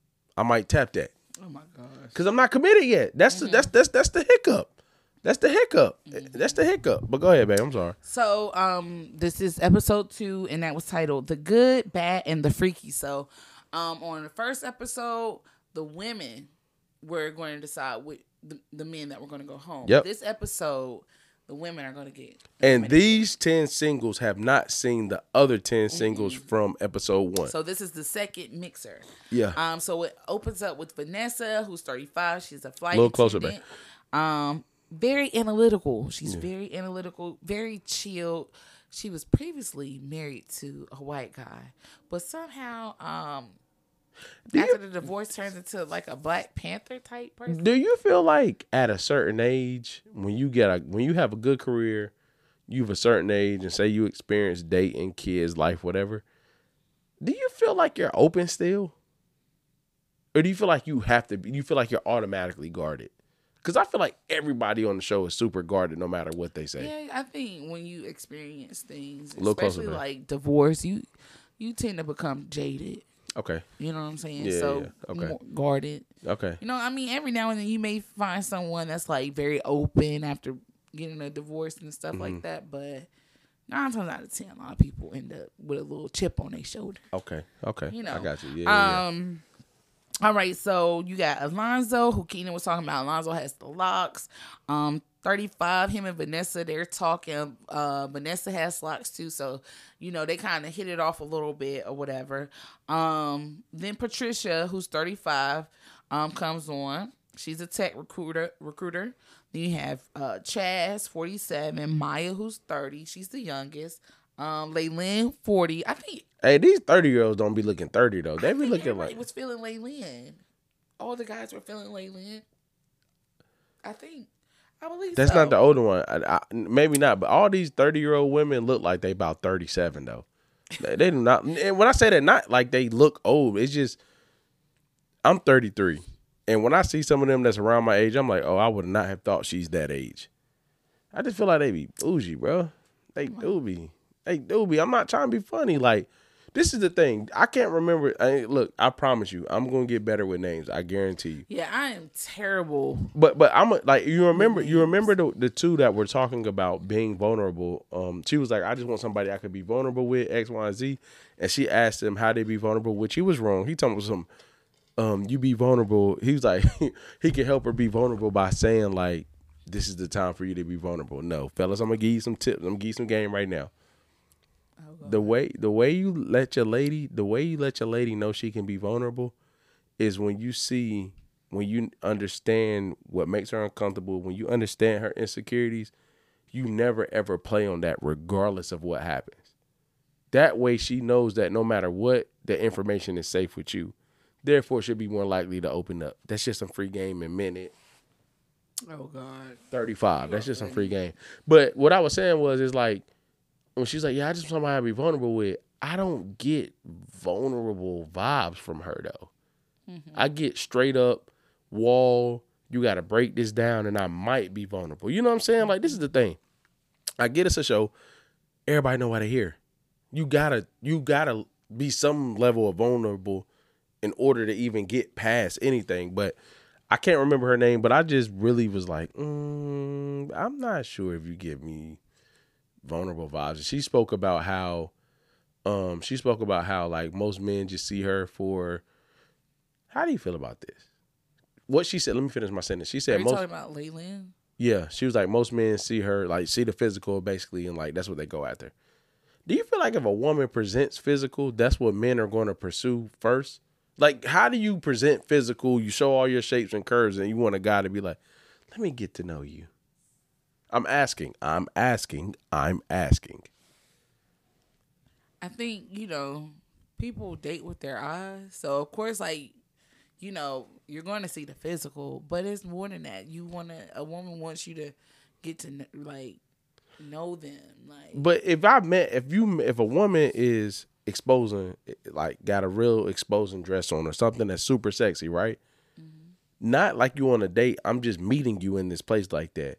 I might tap that. Oh my gosh. Because I'm not committed yet. That's mm-hmm. the, that's that's that's the hiccup. That's the hiccup. Mm-hmm. That's the hiccup. But go ahead, babe. I'm sorry. So um, this is episode two, and that was titled "The Good, Bad, and the Freaky." So um, on the first episode, the women were going to decide with the, the men that were going to go home. Yep. This episode, the women are going to get. And these ten singles have not seen the other ten singles mm-hmm. from episode one. So this is the second mixer. Yeah. Um. So it opens up with Vanessa, who's thirty-five. She's a flight a little closer, attendant. Babe. Um. Very analytical. She's yeah. very analytical, very chilled. She was previously married to a white guy, but somehow, um, do after you, the divorce, turns into like a Black Panther type person. Do you feel like at a certain age, when you get a when you have a good career, you have a certain age, and say you experience dating, kids, life, whatever, do you feel like you're open still, or do you feel like you have to be? You feel like you're automatically guarded? Because I feel like everybody on the show is super guarded no matter what they say. Yeah, I think when you experience things, especially closer, like divorce, you you tend to become jaded. Okay. You know what I'm saying? Yeah, so yeah. Okay. More guarded. Okay. You know, I mean, every now and then you may find someone that's like very open after getting a divorce and stuff mm-hmm. like that, but nine times out of ten, a lot of people end up with a little chip on their shoulder. Okay. Okay. You know. I got you. Yeah. Um. Yeah. All right, so you got Alonzo, who Keenan was talking about. Alonzo has the locks. Um, thirty-five, him and Vanessa, they're talking. Uh, Vanessa has locks too, so, you know, they kind of hit it off a little bit or whatever. Um, then Patricia, who's thirty-five, um, comes on. She's a tech recruiter. recruiter. Then you have uh, Chaz, forty-seven, Maya, who's thirty. She's the youngest. Um, Laylin, forty. I think. Hey, these thirty-year-olds don't be looking thirty, though. They I be looking like... was feeling Laylin. All the guys were feeling Laylin. I think. I believe That's so. not the older one. I, I, maybe not, but all these thirty-year-old women look like they about thirty-seven, though. they, they do not... And when I say that, not like they look old. It's just... I'm thirty-three. And when I see some of them that's around my age, I'm like, oh, I would not have thought she's that age. I just feel like they be bougie, bro. They do be. They do be. I'm not trying to be funny. Like, this is the thing. I can't remember. I, look, I promise you, I'm gonna get better with names. I guarantee you. Yeah, I am terrible. But but I'm a, like you remember you remember the the two that were talking about being vulnerable. Um, she was like, I just want somebody I could be vulnerable with X, Y, and Z. And she asked him how they be vulnerable, which he was wrong. He told me some. Um, you be vulnerable. He was like, he could help her be vulnerable by saying like, this is the time for you to be vulnerable. No, fellas, I'm gonna give you some tips. I'm gonna give you some game right now. The way the way you let your lady the way you let your lady know she can be vulnerable is when you see when you understand what makes her uncomfortable, when you understand her insecurities, you never ever play on that regardless of what happens. That way she knows that no matter what, the information is safe with you. Therefore she'll be more likely to open up. That's just some free game in minute. Oh God. thirty-five. That's just some free game. But what I was saying was is like when she's like, yeah, I just want somebody to be vulnerable with, I don't get vulnerable vibes from her, though. Mm-hmm. I get straight up, wall, you got to break this down, and I might be vulnerable. You know what I'm saying? Like, this is the thing. I get it's a show. Everybody know why they're here. You gotta, you gotta be some level of vulnerable in order to even get past anything. But I can't remember her name, but I just really was like, mm, I'm not sure if you give me vulnerable vibes. She spoke about how, um, she spoke about how like most men just see her for. How do you feel about this? What she said. Let me finish my sentence. She said, Are you most, talking about Laylan? Yeah, she was like, most men see her, like, see the physical, basically, and, like, that's what they go after. Do you feel like if a woman presents physical, that's what men are going to pursue first? Like, how do you present physical? You show all your shapes and curves, and you want a guy to be like, let me get to know you. I'm asking. I'm asking. I'm asking. I think, you know, people date with their eyes. So, of course, like, you know, you're going to see the physical, but it's more than that. You want to, a woman wants you to get to, like, know them. Like, but if I met, if you, if a woman is exposing, like, got a real exposing dress on or something that's super sexy, right? Mm-hmm. Not like you on a date. I'm just meeting you in this place like that.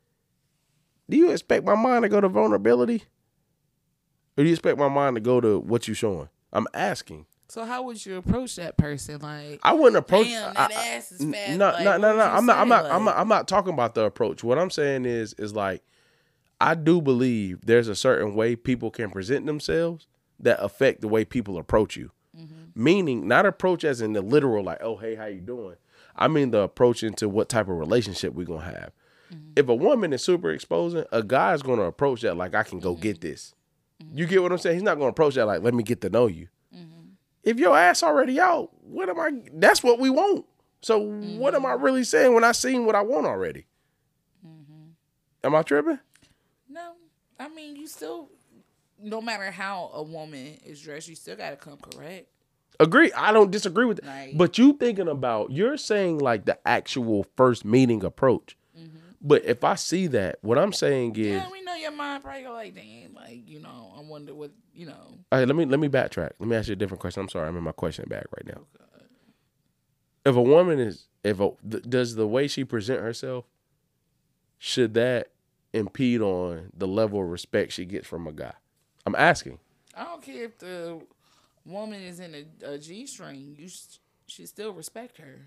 Do you expect my mind to go to vulnerability? Or do you expect my mind to go to what you showing? I'm asking. So how would you approach that person? Like, I wouldn't approach. Damn, that I, ass is fat. No, like, no, no, no. I'm not. I'm not. like? I'm not. I'm not talking about the approach. What I'm saying is, is like, I do believe there's a certain way people can present themselves that affect the way people approach you. Mm-hmm. Meaning, not approach as in the literal, like, oh, hey, how you doing? I mean the approach into what type of relationship we're gonna have. Mm-hmm. If a woman is super exposing, a guy's gonna approach that like, I can go mm-hmm. get this. Mm-hmm. You get what I'm saying? He's not gonna approach that like, let me get to know you. If your ass already out, what am I? That's what we want. So mm-hmm. what am I really saying when I seen what I want already? Mm-hmm. Am I tripping? No, I mean you still, no matter how a woman is dressed, you still gotta come correct. Agree. I don't disagree with that. Like, but you thinking about, you're saying like the actual first meeting approach. Mm-hmm. But if I see that, what I'm saying is, yeah, we know your mind probably go like, damn, like, you know, I wonder what, you know. All right, let me let me backtrack. Let me ask you a different question. I'm sorry, I'm in my question bag right now. Oh, if a woman is, if a, th- does the way she present herself, should that impede on the level of respect she gets from a guy? I'm asking. I don't care if the woman is in a, a G-string. You sh- should still respect her.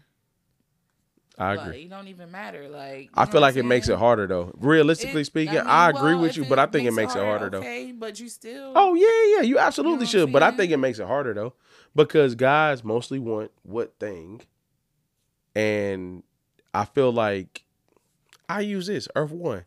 I agree. Like, it don't even matter. Like, I feel like it makes it harder though. Realistically it, speaking, I, mean, I agree well, with you, it but I think it makes it harder, it harder though. Okay, but you still. Oh yeah, yeah, you absolutely you know should, but I think it makes it harder though, because guys mostly want what thing, and I feel like I use this Earth One.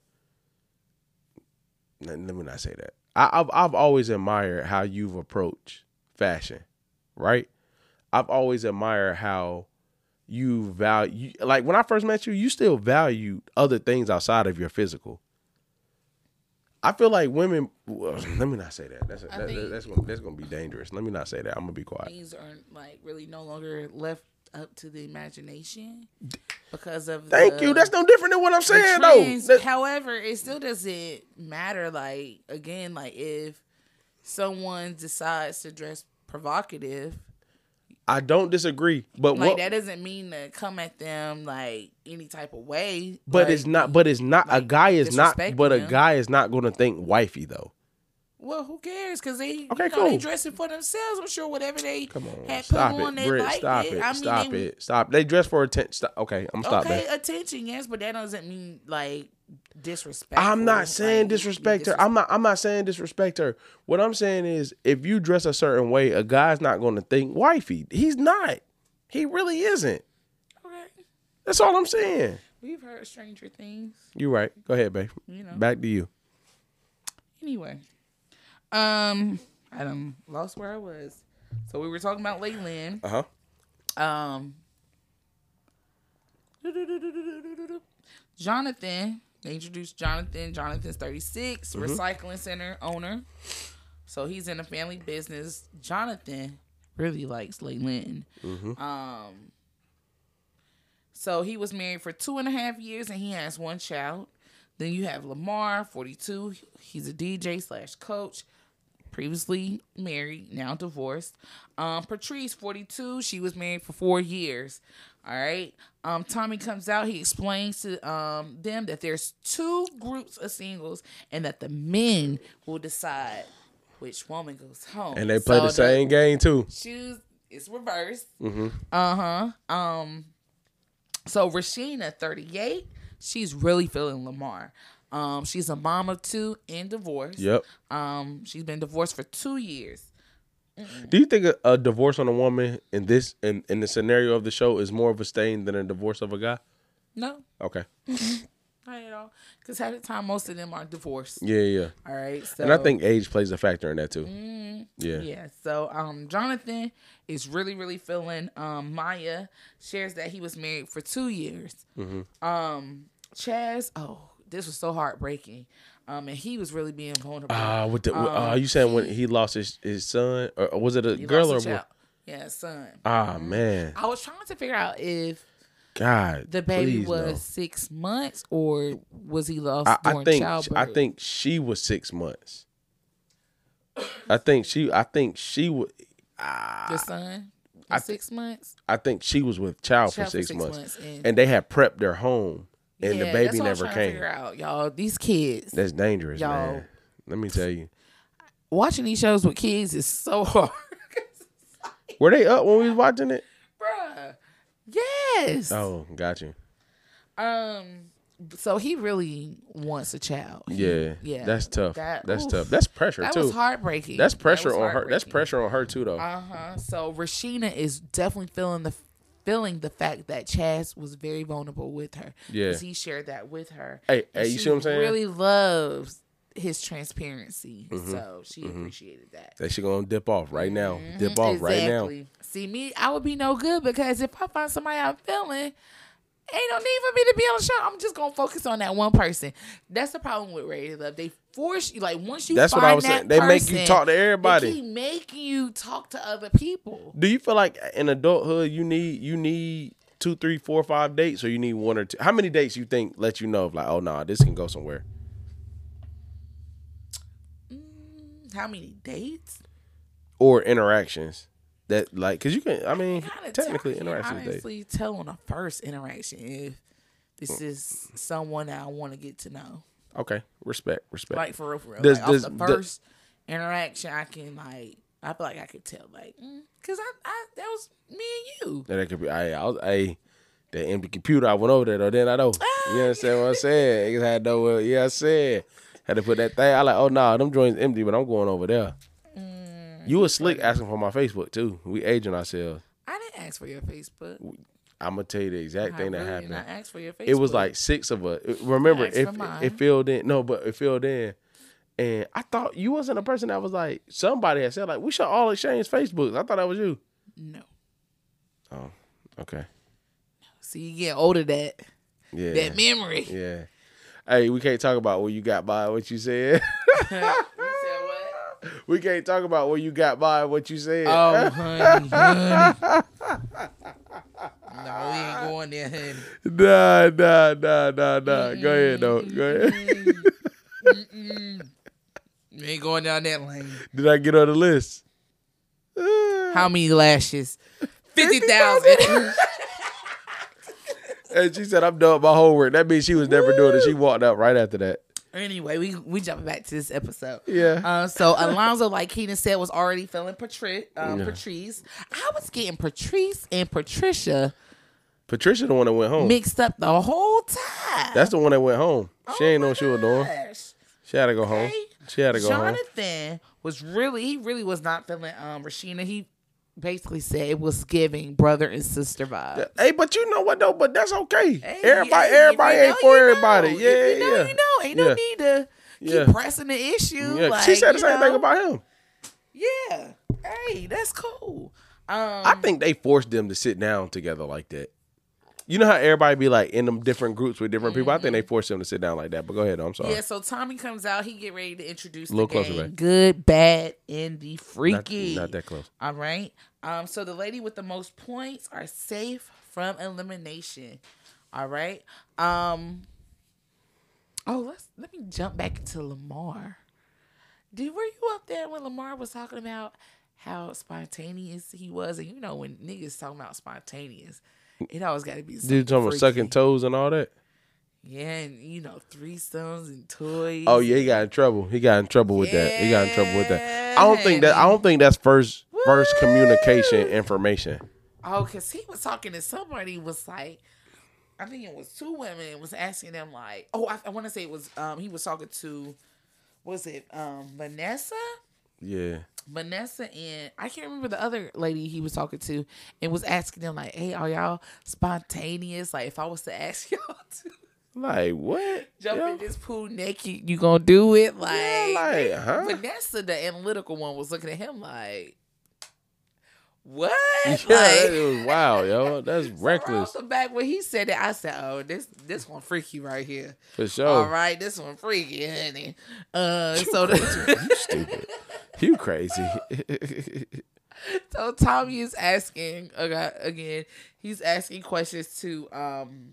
Let, let me not say that. I, I've I've always admired how you've approached fashion, right? I've always admired how you value, like when I first met you, you still valued other things outside of your physical. I feel like women. Well, let me not say that. That's a, that, that, that's gonna, that's gonna be dangerous. Let me not say that. I'm gonna be quiet. Things are like really no longer left up to the imagination because of. Thank the, you. That's no different than what I'm saying trends. though. That, However, it still doesn't matter. Like again, like if someone decides to dress provocative. I don't disagree, but like what, that doesn't mean to come at them like any type of way. But like, it's not. But it's not. like, a guy is not. But a them. guy is not going to think wifey though. Well, who cares? Because they, okay, you know, cool. they dressing for themselves. I'm sure whatever they come on, had stop put it, on, they Britt, liked stop it. it, I mean, stop they, it, stop. They dress for attention. Okay, I'm stopping. Okay, attention, yes, but that doesn't mean like disrespect. I'm not saying like, disrespect her. disres- I'm not. I'm not saying disrespect her. What I'm saying is, if you dress a certain way, a guy's not going to think wifey. He's not. He really isn't. Okay, that's all I'm saying. We've heard stranger things. You're right. Go ahead, babe. You know. Back to you. Anyway, um, I done lost where I was. So we were talking about Laylan. Uh huh. Um, Jonathan. They introduced Jonathan. Jonathan's thirty-six, mm-hmm. recycling center owner. So he's in a family business. Jonathan really likes Laylan. Mm-hmm. Um, so he was married for two and a half years, and he has one child. Then you have Lamar, forty-two. He's a D J slash coach. Previously married, now divorced. Um, Patrice, forty-two. She was married for four years. All right. Um, Tommy comes out. He explains to um them that there's two groups of singles, and that the men will decide which woman goes home. And they play So the same game too. Shoes is reversed. Mm-hmm. Uh huh. Um. So Rashina, thirty-eight, she's really feeling Lamar. Um, she's a mom of two and divorced. Yep. Um, she's been divorced for two years. Mm-mm. Do you think a, a divorce on a woman in this in, in the scenario of the show is more of a stain than a divorce of a guy? No. Okay. Not at all. Because half the time, most of them are divorced. Yeah, yeah. All right. So, and I think age plays a factor in that too. Mm, yeah. Yeah. So um, Jonathan is really, really feeling um, Maya. Shares that he was married for two years. Mm-hmm. Um, Chaz, oh, this was so heartbreaking. Um, and he was really being vulnerable. Ah, uh, what the? Um, uh, are you saying when he lost his, his son, or was it a he girl or a lost a boy? child. Yeah, son. Ah, Mhm. man. I was trying to figure out if God, the baby please, was no. six months or was he lost I, during I think childbirth. I think she was six months. I think she. I think she would. Ah, the son. I Was six months. I think she was with child, Child for six, months, months, and, and they had prepped their home, and yeah, the baby that's what I was never trying to came. figure out, y'all. These kids. That's dangerous, Y'all. man. Let me tell you. Watching these shows with kids is so hard. Were they up when we was watching it? Bruh. Yes. Oh, got you. Um. So he really wants a child. He- Yeah, yeah. That's tough. That- that's oof. tough. That's pressure That too. was heartbreaking. That's That pressure was on her. That's heartbreaking. pressure on her too, though. Uh huh. So Rashina is definitely feeling the feeling the fact that Chaz was very vulnerable with her. Yeah. Because he shared that with her. Hey, And hey, you she see what I'm saying? Really loves his transparency. Mhm. So she Mhm. appreciated that. That she gonna dip off right now. Mhm, Dip off right now. exactly. See me, I would be no good because if I find somebody I'm feeling, ain't no need for me to be on the show. I'm just gonna focus on that one person. That's the problem with Ready to Love. They force you, like once you. That's find what I was that saying. They make you person, talk to They everybody. keep making you talk to other people. Do you feel like in adulthood you need you need two, three, four, five dates, or you need one or two? How many dates you think let you know if like, oh nah, this can go somewhere? Mm, how many dates? Or interactions that like, cause you can. I mean, Kinda technically tell, interactions dates. honestly tell on a first interaction if this is someone that I want to get to know. Okay, respect, respect. Like for real, for real. Does- like does- off the does- first interaction, I can like. I feel like I could tell, like, mm, cause I, I, that was me and you. That could be. I, I was. I, that empty computer. I went over there though. Then I know. You understand what I'm saying? I had no. Uh, yeah, I said. Had to put that thing. I like. Oh no, nah, them joints empty, but I'm going over there. Mm, You was slick asking for my Facebook too. We aging ourselves. I didn't ask for your Facebook. I'm gonna tell you the exact I thing that really happened. did not ask for your Facebook. It was like six of us. Remember, asked it, for mine. it filled in. No, but it filled in. And I thought you wasn't a person that was like, somebody had said, like, we should all exchange Facebooks. I thought that was you. no. Oh, okay. See, you get older that Yeah. that memory. Yeah. Hey, we can't talk about where you got by what you said. You said what? We can't talk about where you got by what you said. Oh, honey, honey. No, we ain't going there, honey. Nah, nah, nah, nah, nah. Go ahead, though. Go ahead. Mm-mm. Mm-mm. We ain't going down that lane. Did I get on the list? How many lashes? Fifty thousand. And she said, I'm done with my homework. That means she was never doing it. She walked out right after that. Anyway, we we jumping back to this episode. Yeah. Um. So Alonzo, like Keenan said, was already feeling Patri- um, Yeah. Patrice. I was getting Patrice and Patricia Patricia the one that went home. mixed up the whole time. That's the one that went home. She Oh ain't my know what she was doing. gosh. She had to go home. Okay. She had to go home. Jonathan was really, he really was not feeling um Rashina. He basically said it was giving brother and sister vibes. Hey, but you know what though? But that's okay. Hey, everybody, hey, everybody if you ain't know, for you everybody. know. Yeah, If you know, yeah. you know. Ain't no Yeah. need to keep Yeah. pressing the issue. Yeah, Like, she said the you same know. thing about him. Yeah. Hey, that's cool. Um, I think they forced them to sit down together like that. You know how everybody be like in them different groups with different people? I think they forced them to sit down like that. But go ahead. I'm sorry. Yeah, so Tommy comes out. He get ready to introduce A little the closer, game. babe. Good, bad, and the Not, freaky. not that close. All right. Um. So the lady with the most points are safe from elimination. All right. Um. Oh, let's let me jump back into Lamar. Did were you up there when Lamar was talking about how spontaneous he was? And you know when niggas talking about spontaneous, It always got to be Dude talking about sucking toes and all that. Yeah, and you know, threesomes and toys. Oh yeah, he got in trouble. He got in trouble with yeah. that. He got in trouble with that. I don't think that. I don't think that's first Woo! first communication information. Oh, because he was talking to somebody. Was like, I think it was two women. Was asking them like, oh, I, I want to say it was. Um, he was talking to, was it um Vanessa? Yeah. Vanessa and I can't remember the other lady he was talking to, and was asking them like, hey, are y'all spontaneous? Like, if I was to ask y'all to. Like what? Jump yeah. in this pool naked, you gonna do it? Like, yeah, like huh? Vanessa, the analytical one, was looking at him like, what? Yeah, like, it was wild, yo. That's so reckless. Right off the back when he said it, I said, oh, this this one freaky right here. For sure. All right, this one freaky, honey. Uh, you so the- you stupid. You crazy. So Tommy is asking uh, again. He's asking questions to um.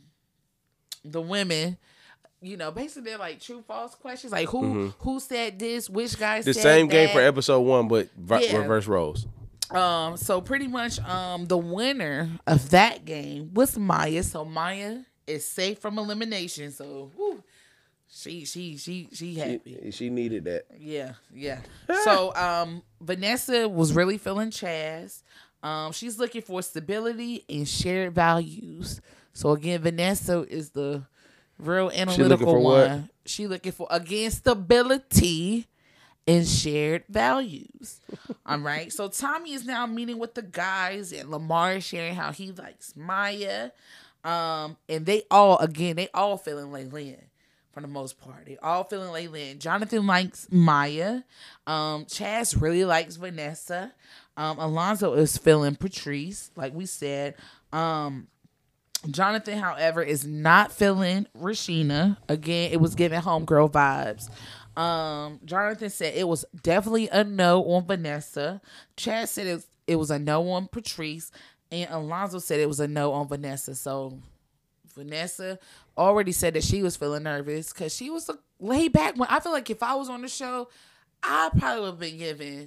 the women, you know, basically they're like true false questions, like who mm-hmm. who said this, which guy the said same that. game for episode one, but v- yeah. reverse roles. Um, so pretty much, um, the winner of that game was Maya. So Maya is safe from elimination. So whew, she she she she happy. She, she needed that. Yeah, yeah. So um, Vanessa was really feeling Chaz. Um, she's looking for stability and shared values. So again, Vanessa is the real analytical she one. What? She looking for again stability and shared values. All right. So Tommy is now meeting with the guys, and Lamar is sharing how he likes Maya. Um, and they all again, they all feeling like Lynn for the most part. They all feeling like Lynn. Jonathan likes Maya. Um, Chaz really likes Vanessa. Um, Alonzo is feeling Patrice, like we said. Um. Jonathan, however, is not feeling Rashina. Again, it was giving homegirl vibes. Um, Jonathan said it was definitely a no on Vanessa. Chad said it was, it was a no on Patrice. And Alonzo said it was a no on Vanessa. So Vanessa already said that she was feeling nervous because she was laid back. When I feel like if I was on the show, I probably would have been giving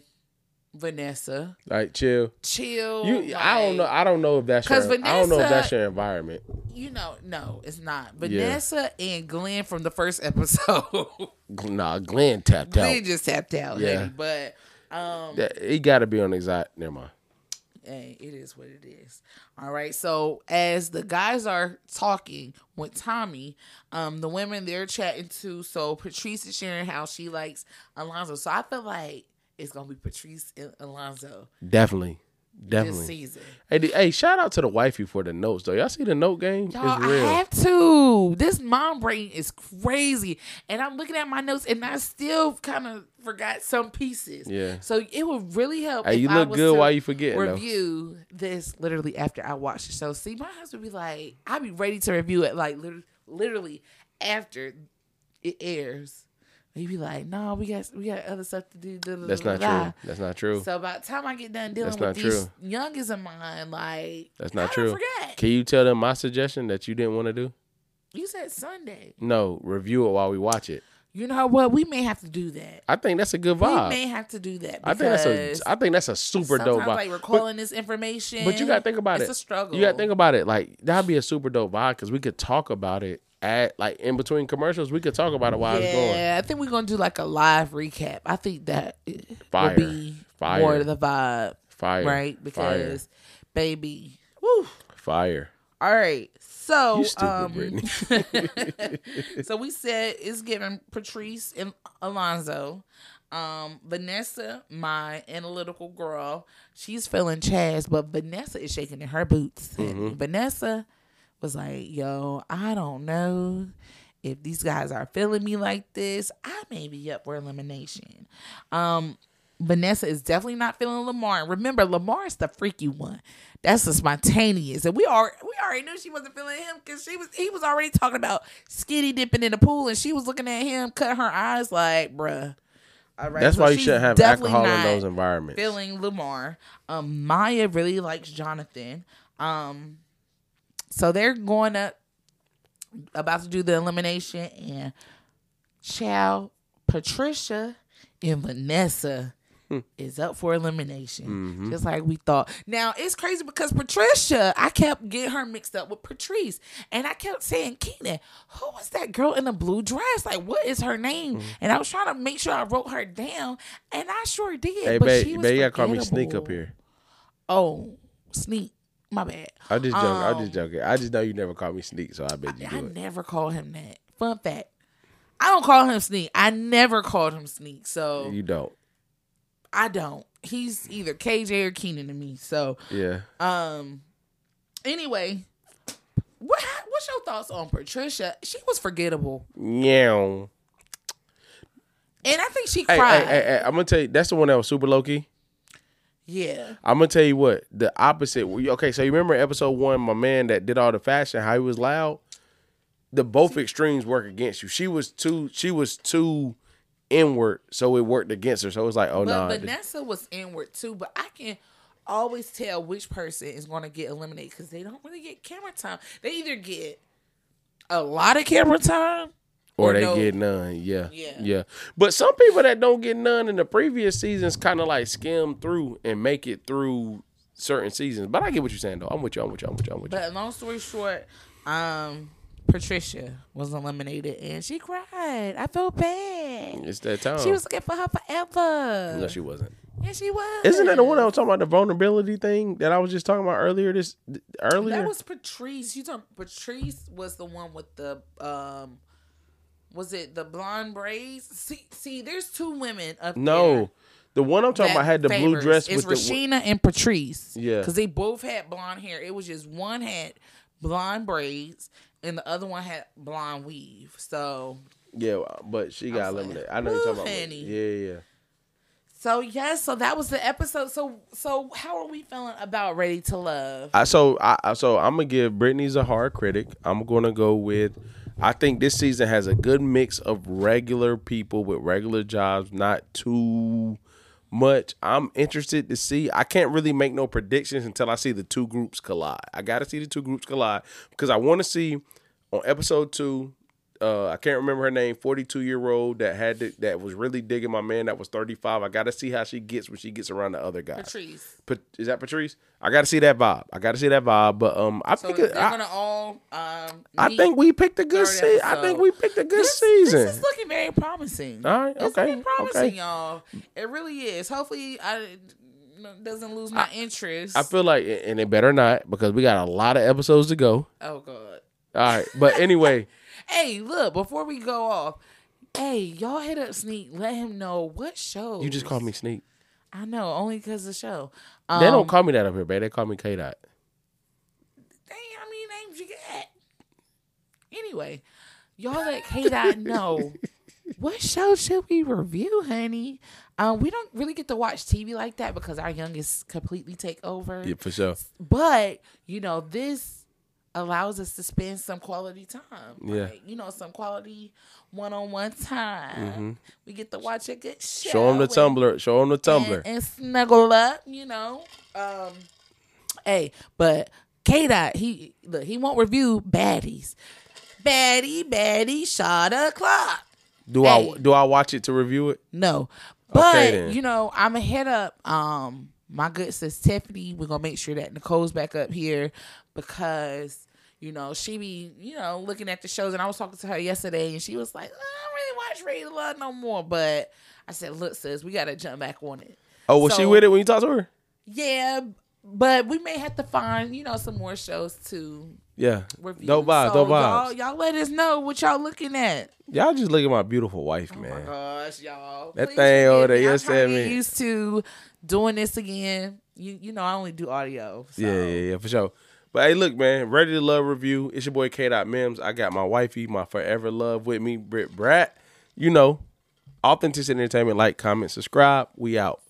Vanessa, like chill, chill. You, like, I don't know. I don't know if that's your. Vanessa, I don't know if that's your environment. You know, no, it's not. Vanessa yeah. and Glenn from the first episode. Nah, Glenn tapped Glenn out. Glenn just tapped out. Yeah, honey, but um, that, he got to be on exact. Never mind. Hey, it is what it is. All right. So as the guys are talking with Tommy, um, the women they're chatting to. So Patrice is sharing how she likes Alonzo. So I feel like it's gonna be Patrice and Alonzo. Definitely, definitely. This season. Hey, hey, shout out to the wifey for the notes though. Y'all see the note game? Y'all, it's real. I have to. This mom brain is crazy, and I'm looking at my notes, and I still kind of forgot some pieces. Yeah. So it would really help. Hey, if you I look was good to while you forgetting. Review though. This literally after I watch the show. See, my husband be like, I'd be ready to review it like literally after it airs. He be like, no, we got we got other stuff to do. Da, da, That's da, not da. true. That's not true. So by the time I get done dealing That's with not these true. youngins of mine, like that's not I true. Forget. Can you tell them my suggestion that you didn't want to do? You said Sunday. No, review it while we watch it. You know what? We may have to do that. I think that's a good vibe. We may have to do that. I think that's a. I think that's a super dope vibe. Like recalling but, this information, but you gotta think about it's it. It's a struggle. You gotta think about it. Like that'd be a super dope vibe because we could talk about it at like in between commercials. We could talk about it while yeah, it's going. Yeah, I think we're gonna do like a live recap. I think that Fire. will be Fire. more of the vibe. Fire. Right? Because Fire. baby, woo. Fire. All right. So, you stupid, um, Brittany. So we said it's giving Patrice and Alonzo. Um, Vanessa, my analytical girl, she's feeling Chaz, but Vanessa is shaking in her boots. Mm-hmm. Vanessa was like, yo, I don't know if these guys are feeling me like this. I may be up for elimination. Um, Vanessa is definitely not feeling Lamar. Remember, Lamar is the freaky one. That's the spontaneous, and we are we already knew she wasn't feeling him because she was he was already talking about skinny dipping in the pool, and she was looking at him, cut her eyes like, bruh. All right, that's so why you shouldn't have alcohol in those environments. Feeling Lamar. Um, Maya really likes Jonathan. Um, so they're going up, about to do the elimination, and Chow, Patricia, and Vanessa is up for elimination, Mm-hmm. just like we thought. Now it's crazy because Patricia, I kept getting her mixed up with Patrice, and I kept saying, "Keenan, who was that girl in the blue dress? Like, what is her name?" Mm-hmm. And I was trying to make sure I wrote her down, and I sure did. Hey, but babe, she was babe, you gotta call me forgettable. Sneak up here. Oh, Sneak. My bad. I just joking. I Um, just joking. I just know you never call me Sneak, so I bet you I do it. never call him that. Fun fact. I don't call him Sneak. I never called him Sneak. So You don't. I don't. He's either K J or Keenan to me. So Yeah. um anyway, what what's your thoughts on Patricia? She was forgettable. Yeah. And I think she Hey, cried. hey, hey, hey, I'm gonna tell you. That's the one that was super low key. Yeah. I'm gonna tell you what the opposite. Okay, so you remember episode one, my man that did all the fashion, how he was loud. The both extremes work against you. She was too. She was too inward, so it worked against her. So it was like, oh no. But Nah, Vanessa was inward too. But I can always tell which person is going to get eliminated because they don't really get camera time. They either get a lot of camera time or, or they no. get none. Yeah, Yeah. yeah. But some people that don't get none in the previous seasons kind of like skim through and make it through certain seasons. But I get what you're saying though. I'm with you. I'm with you. I'm with you. I'm with you. But long story short, um, Patricia was eliminated and she cried. I felt bad. It's that time. She was looking for her forever. No, she wasn't. Yeah, she was. Isn't that the one I was talking about, the vulnerability thing that I was just talking about earlier? This earlier. That was Patrice. You talking Patrice was the one with the um, was it the blonde braids? See, see, there's two women up there. No, the one I'm talking that about had the blue favors. dress It's with Rashina and Patrice. Yeah. Because they both had blonde hair. It was just one had blonde braids and the other one had blonde weave. So the yeah, but she got I'm eliminated. like, I know you're talking "Woo, about. honey." Yeah, yeah. So yes, so that was the episode. So so how are we feeling about Ready to Love? I, so I I- so I'm gonna give Brittany's a hard critic. I'm gonna go with. I think this season has a good mix of regular people with regular jobs, not too much. I'm interested to see. I can't really make no predictions until I see the two groups collide. I got to see the two groups collide because I want to see on episode two. Uh, I can't remember her name. forty-two year old that had to, that was really digging my man that was thirty-five. I got to see how she gets when she gets around the other guy. Patrice. Pat, is that Patrice? I got to see that vibe. I got to see that vibe. But um, I So think they're it, I, gonna all um. I meet think we picked a good third season. I episode. think we picked a good this, season. This is looking very promising. All right, It's okay, looking promising, okay. y'all. It really is. Hopefully, I doesn't lose my interest. I feel like, and it better not because we got a lot of episodes to go. oh God. All right, but anyway, Hey, look, before we go off, hey, y'all hit up Sneak. Let him know what shows. you just called me Sneak. I know, only because of the show. They Um, don't call me that up here, babe. They call me K Dot. Dang, how many names you got? Anyway, y'all let K Dot know what show should we review, honey. Um, we don't really get to watch T V like that because our youngest completely take over. Yeah, for sure. But you know, this allows us to spend some quality time. Yeah. Right? You know, some quality one-on-one time. We get to watch a good show. Mm-hmm. Show them the and- Tumblr. Show them the Tumblr. and, and snuggle up, you know. Um, hey, but K Dot, he look, he won't review baddies. Baddie, baddie, shot o'clock. do hey. I do I watch it to review it? No, but Okay, then. you know, I'm gonna hit up um my good sis Tiffany. We're gonna make sure that Nicole's back up here because you know she be you know looking at the shows, and I was talking to her yesterday, and she was like, "I don't really watch Ready to Love no more." But I said, "Look, sis, we gotta jump back on it." Oh, was she So- with it when you talked to her? Yeah, but we may have to find, you know, some more shows to Yeah. review. Dope vibes, so dope y'all, vibes. y'all let us know what y'all looking at. Y'all just look at my beautiful wife, Oh my man. gosh, y'all. That Please thing over forgive there, me. you I'm said trying to me. get used to doing this again. You you know, I only do audio. So. Yeah, yeah, yeah, for sure. But hey, look, man, Ready to Love review. It's your boy K. Mims. I got my wifey, my forever love with me, Britt Brat. You know, Authenticity Entertainment. Like, comment, subscribe. We out.